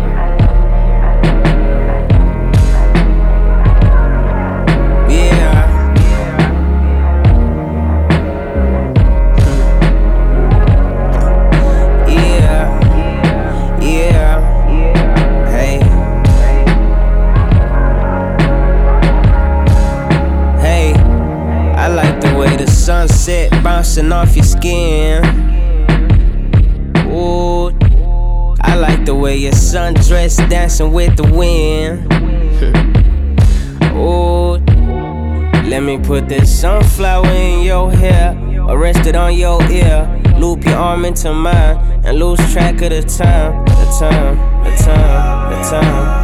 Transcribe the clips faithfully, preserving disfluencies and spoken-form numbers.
Sunset bouncing off your skin. Ooh, I like the way your sundress dancing with the wind. Ooh, let me put this sunflower in your hair, or rest it on your ear. Loop your arm into mine and lose track of the time, the time, the time, the time.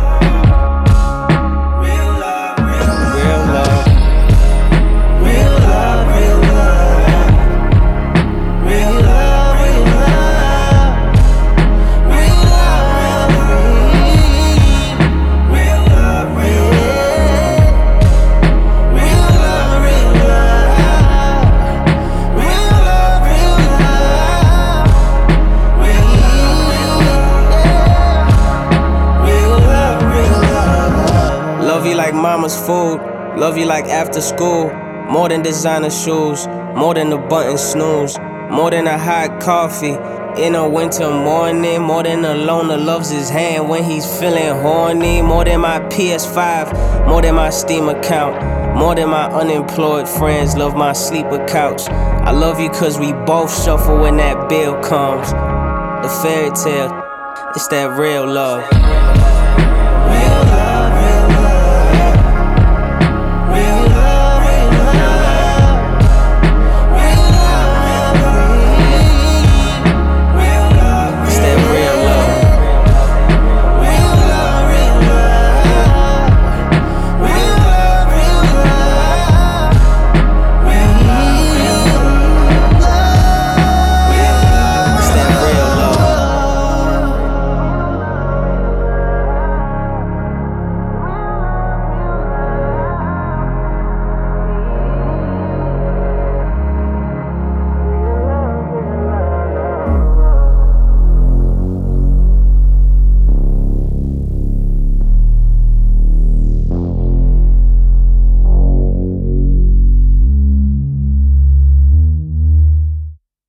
Love you like mama's food, love you like after school. More than designer shoes, more than the button snooze, more than a hot coffee in a winter morning, more than a loner loves his hand when he's feeling horny. More than my P S five, more than my Steam account, more than my unemployed friends love my sleeper couch. I love you cause we both suffer when that bill comes. The fairy tale, it's that real love.